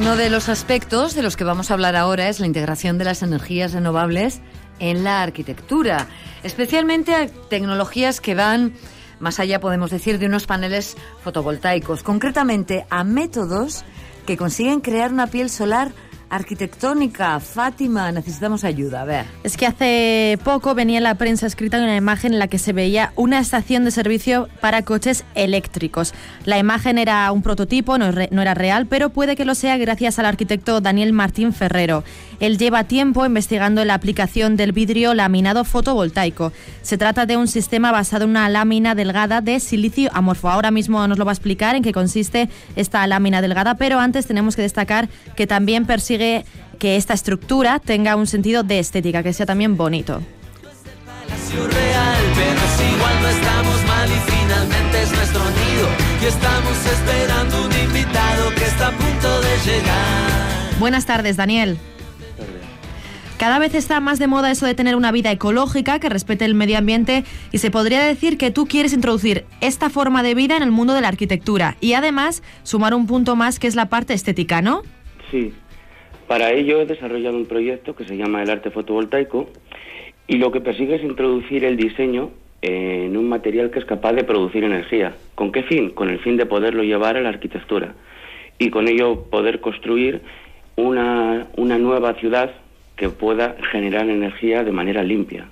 Uno de los aspectos de los que vamos a hablar ahora es la integración de las energías renovables en la arquitectura, especialmente a tecnologías que van más allá, podemos decir, de unos paneles fotovoltaicos, concretamente a métodos que consiguen crear una piel solar arquitectónica. Fátima, necesitamos ayuda, a ver. Es que hace poco venía en la prensa escrita una imagen en la que se veía una estación de servicio para coches eléctricos. La imagen era un prototipo, no era real, pero puede que lo sea gracias al arquitecto Daniel Martín Ferrero. Él lleva tiempo investigando la aplicación del vidrio laminado fotovoltaico. Se trata de un sistema basado en una lámina delgada de silicio amorfo. Ahora mismo nos lo va a explicar en qué consiste esta lámina delgada, pero antes tenemos que destacar que también persigue que esta estructura tenga un sentido de estética, que sea también bonito. Buenas tardes, Daniel. Cada vez está más de moda eso de tener una vida ecológica que respete el medio ambiente, y se podría decir que tú quieres introducir esta forma de vida en el mundo de la arquitectura y además sumar un punto más, que es la parte estética, ¿no? Sí. Para ello he desarrollado un proyecto que se llama el arte fotovoltaico, y lo que persigue es introducir el diseño en un material que es capaz de producir energía. ¿Con qué fin? Con el fin de poderlo llevar a la arquitectura y con ello poder construir una nueva ciudad que pueda generar energía de manera limpia.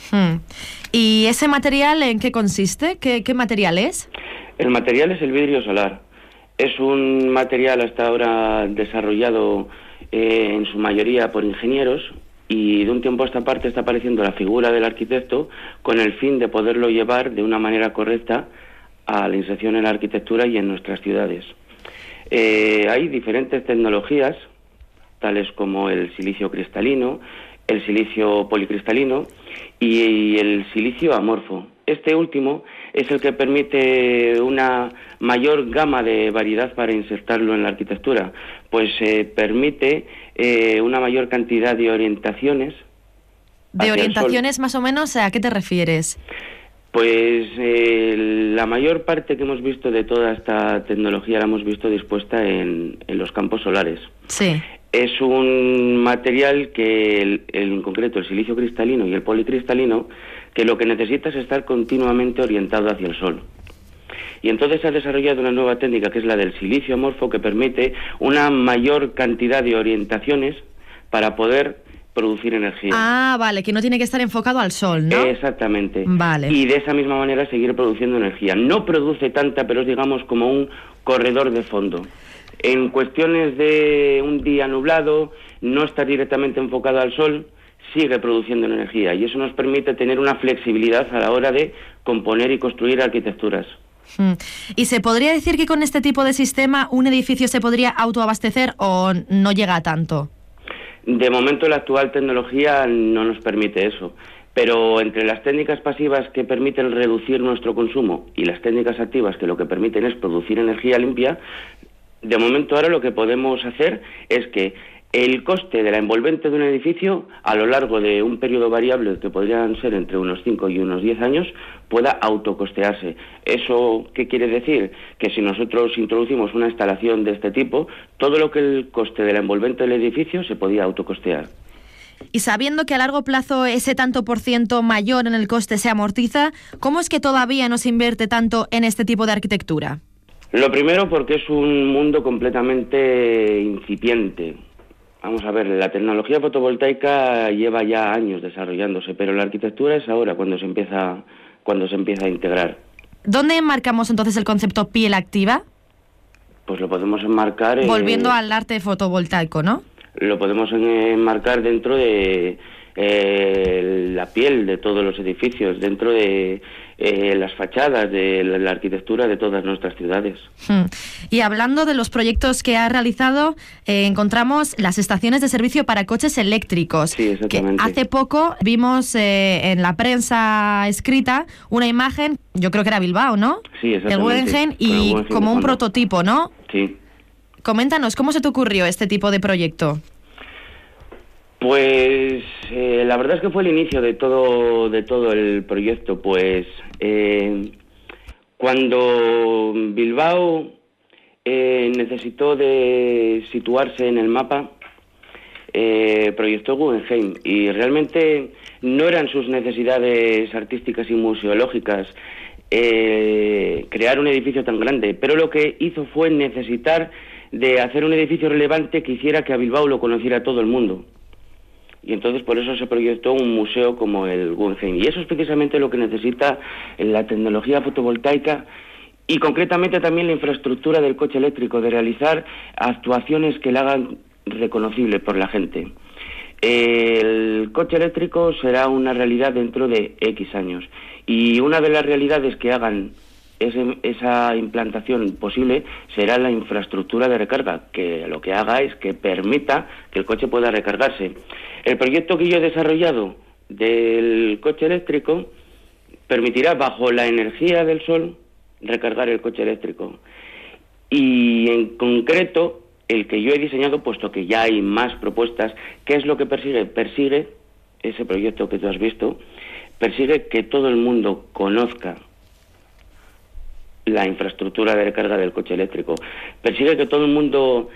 ¿Y ese material en qué consiste? ¿Qué material es? El material es el vidrio solar. Es un material hasta ahora desarrollado en su mayoría por ingenieros, y de un tiempo a esta parte está apareciendo la figura del arquitecto con el fin de poderlo llevar de una manera correcta a la inserción en la arquitectura y en nuestras ciudades. Hay diferentes tecnologías, tales como el silicio cristalino, el silicio policristalino y el silicio amorfo. Este último es el que permite una mayor gama de variedad para insertarlo en la arquitectura, pues permite una mayor cantidad de orientaciones. ¿De orientaciones más o menos a qué te refieres? Pues la mayor parte que hemos visto de toda esta tecnología la hemos visto dispuesta en los campos solares. Sí. Es un material que, en concreto, el silicio cristalino y el policristalino, que lo que necesita es estar continuamente orientado hacia el sol. Y entonces se ha desarrollado una nueva técnica, que es la del silicio amorfo, que permite una mayor cantidad de orientaciones para poder producir energía. Ah, vale, que no tiene que estar enfocado al sol, ¿no? Exactamente. Vale. Y de esa misma manera seguir produciendo energía. No produce tanta, pero es, digamos, como un corredor de fondo. En cuestiones de un día nublado, no estar directamente enfocado al sol, sigue produciendo energía, y eso nos permite tener una flexibilidad a la hora de componer y construir arquitecturas. ¿Y se podría decir que con este tipo de sistema un edificio se podría autoabastecer o no llega a tanto? De momento la actual tecnología no nos permite eso, pero entre las técnicas pasivas que permiten reducir nuestro consumo y las técnicas activas que lo que permiten es producir energía limpia, de momento ahora lo que podemos hacer es que el coste de la envolvente de un edificio a lo largo de un periodo variable, que podrían ser entre unos 5 y unos 10 años, pueda autocostearse. ¿Eso qué quiere decir? Que si nosotros introducimos una instalación de este tipo, todo lo que el coste de la envolvente del edificio se podía autocostear. Y sabiendo que a largo plazo ese tanto por ciento mayor en el coste se amortiza, ¿cómo es que todavía no se invierte tanto en este tipo de arquitectura? Lo primero, porque es un mundo completamente incipiente. Vamos a ver, la tecnología fotovoltaica lleva ya años desarrollándose, pero la arquitectura es ahora cuando se empieza a integrar. ¿Dónde enmarcamos entonces el concepto piel activa? Pues lo podemos enmarcar... Volviendo al arte fotovoltaico, ¿no? Lo podemos enmarcar dentro de la piel de todos los edificios, dentro de las fachadas de la arquitectura de todas nuestras ciudades. Y hablando de los proyectos que ha realizado, encontramos las estaciones de servicio para coches eléctricos. Sí, exactamente. Que hace poco vimos en la prensa escrita una imagen, yo creo que era Bilbao, ¿no? Sí, exactamente. El Guggenheim, y como un prototipo, ¿no? Sí. Coméntanos, ¿cómo se te ocurrió este tipo de proyecto? Pues la verdad es que fue el inicio de todo el proyecto. Pues cuando Bilbao necesitó de situarse en el mapa, proyectó Guggenheim, y realmente no eran sus necesidades artísticas y museológicas crear un edificio tan grande, pero lo que hizo fue necesitar de hacer un edificio relevante que hiciera que a Bilbao lo conociera todo el mundo. Y entonces por eso se proyectó un museo como el Guggenheim. Y eso es precisamente lo que necesita la tecnología fotovoltaica y concretamente también la infraestructura del coche eléctrico, de realizar actuaciones que la hagan reconocible por la gente. El coche eléctrico será una realidad dentro de X años. Y una de las realidades que hagan esa implantación posible será la infraestructura de recarga, que lo que haga es que permita que el coche pueda recargarse. El proyecto que yo he desarrollado del coche eléctrico permitirá, bajo la energía del sol, recargar el coche eléctrico. Y en concreto, el que yo he diseñado, puesto que ya hay más propuestas, ¿qué es lo que persigue? Persigue, ese proyecto que tú has visto, persigue que todo el mundo conozca la infraestructura de recarga del coche eléctrico. Persigue que todo el mundo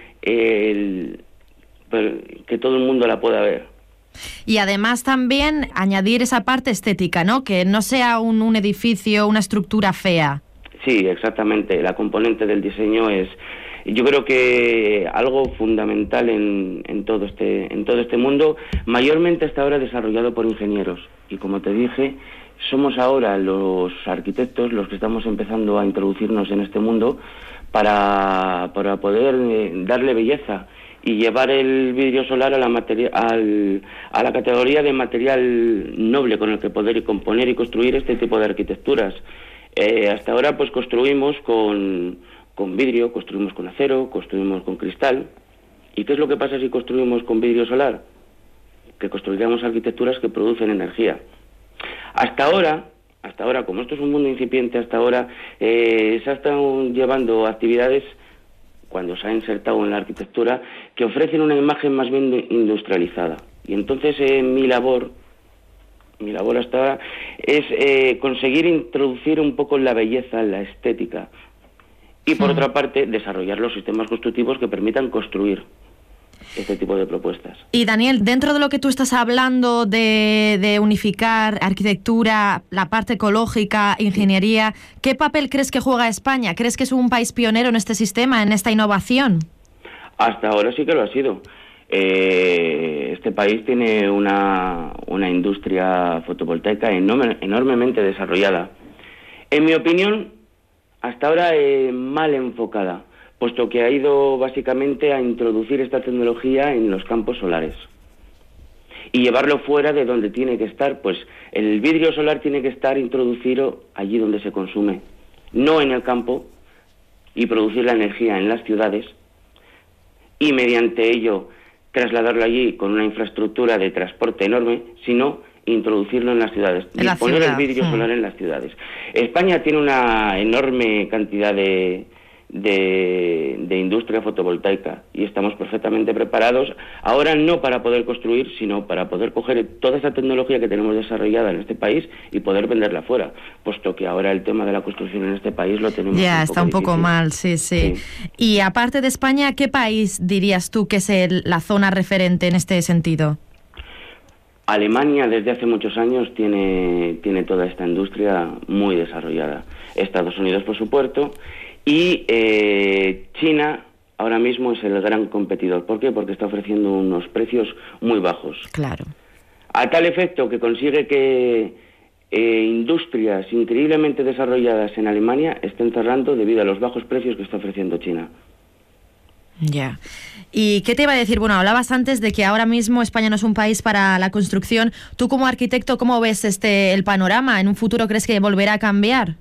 la pueda ver. Y además también añadir esa parte estética, ¿no? Que no sea un edificio, una estructura fea. Sí, exactamente. La componente del diseño es, yo creo que algo fundamental en todo este mundo, mayormente hasta ahora desarrollado por ingenieros. Y como te dije, somos ahora los arquitectos los que estamos empezando a introducirnos en este mundo para poder darle belleza y llevar el vidrio solar a la categoría de material noble con el que poder componer y construir este tipo de arquitecturas. Hasta ahora pues construimos con vidrio, construimos con acero, construimos con cristal. ¿Y qué es lo que pasa si construimos con vidrio solar? Que construiremos arquitecturas que producen energía. Hasta ahora, como esto es un mundo incipiente, hasta ahora se están llevando actividades, cuando se ha insertado en la arquitectura, que ofrecen una imagen más bien industrializada. Y entonces mi labor hasta ahora es conseguir introducir un poco la belleza, la estética, y por otra parte desarrollar los sistemas constructivos que permitan construir este tipo de propuestas. Y Daniel, dentro de lo que tú estás hablando de unificar arquitectura, la parte ecológica, ingeniería, ¿qué papel crees que juega España? ¿Crees que es un país pionero en este sistema, en esta innovación? Hasta ahora sí que lo ha sido. Este país tiene una industria fotovoltaica enormemente desarrollada. En mi opinión, hasta ahora mal enfocada, puesto que ha ido básicamente a introducir esta tecnología en los campos solares y llevarlo fuera de donde tiene que estar. Pues el vidrio solar tiene que estar introducido allí donde se consume, no en el campo, y producir la energía en las ciudades y mediante ello trasladarlo allí con una infraestructura de transporte enorme, sino introducirlo en las ciudades, disponer el vidrio solar en las ciudades. España tiene una enorme cantidad de industria fotovoltaica y estamos perfectamente preparados ahora, no para poder construir, sino para poder coger toda esa tecnología que tenemos desarrollada en este país y poder venderla fuera, puesto que ahora el tema de la construcción en este país lo tenemos está un poco mal, sí. Y aparte de España, ¿qué país dirías tú que es la zona referente en este sentido? Alemania desde hace muchos años tiene toda esta industria muy desarrollada. Estados Unidos, por supuesto, y China ahora mismo es el gran competidor. ¿Por qué? Porque está ofreciendo unos precios muy bajos. Claro. A tal efecto que consigue que industrias increíblemente desarrolladas en Alemania estén cerrando debido a los bajos precios que está ofreciendo China. Ya. ¿Y qué te iba a decir? Bueno, hablabas antes de que ahora mismo España no es un país para la construcción. Tú como arquitecto, ¿cómo ves el panorama? ¿En un futuro crees que volverá a cambiar?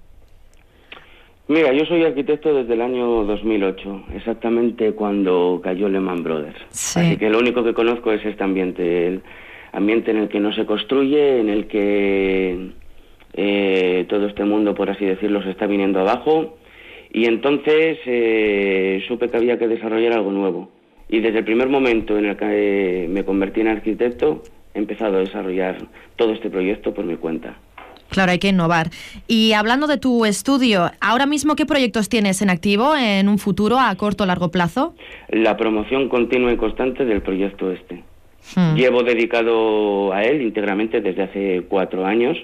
Mira, yo soy arquitecto desde el año 2008, exactamente cuando cayó Lehman Brothers. Sí. Así que lo único que conozco es este ambiente, el ambiente en el que no se construye, en el que todo este mundo, por así decirlo, se está viniendo abajo. Y entonces supe que había que desarrollar algo nuevo. Y desde el primer momento en el que me convertí en arquitecto, he empezado a desarrollar todo este proyecto por mi cuenta. Claro, hay que innovar. Y hablando de tu estudio, ¿ahora mismo qué proyectos tienes en activo en un futuro a corto o largo plazo? La promoción continua y constante del proyecto este. Llevo dedicado a él íntegramente desde hace 4 años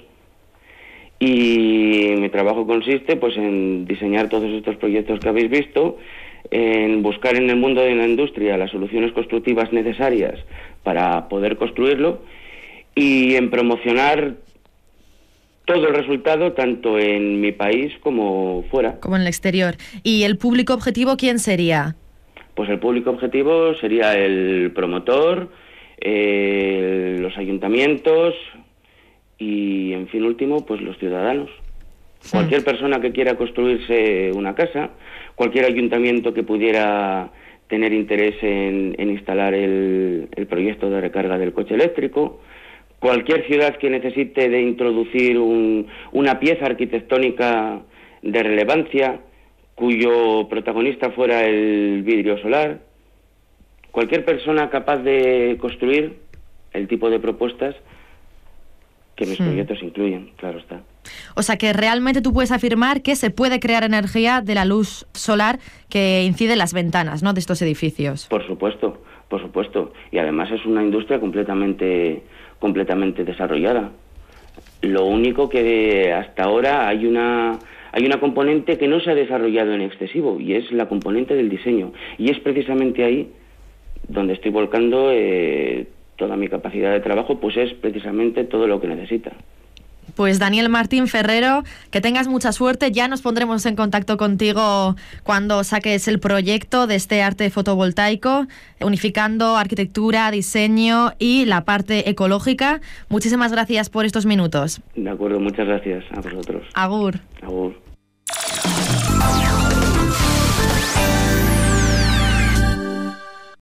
y mi trabajo consiste pues en diseñar todos estos proyectos que habéis visto, en buscar en el mundo de la industria las soluciones constructivas necesarias para poder construirlo y en promocionar todo el resultado tanto en mi país como fuera. Como en el exterior. ¿Y el público objetivo quién sería? Pues el público objetivo sería el promotor, los ayuntamientos y, en fin último, pues los ciudadanos. Cualquier persona que quiera construirse una casa, cualquier ayuntamiento que pudiera tener interés en instalar el proyecto de recarga del coche eléctrico, cualquier ciudad que necesite de introducir una pieza arquitectónica de relevancia, cuyo protagonista fuera el vidrio solar, cualquier persona capaz de construir el tipo de propuestas que mis proyectos incluyen, claro está. O sea que realmente tú puedes afirmar que se puede crear energía de la luz solar que incide en las ventanas, ¿no?, de estos edificios. Por supuesto. Y además es una industria completamente desarrollada. Lo único que hasta ahora hay una componente que no se ha desarrollado en excesivo y es la componente del diseño. Y es precisamente ahí donde estoy volcando toda mi capacidad de trabajo, pues es precisamente todo lo que necesita. Pues Daniel Martín Ferrero, que tengas mucha suerte. Ya nos pondremos en contacto contigo cuando saques el proyecto de este arte fotovoltaico, unificando arquitectura, diseño y la parte ecológica. Muchísimas gracias por estos minutos. De acuerdo, muchas gracias a vosotros. Agur. Agur.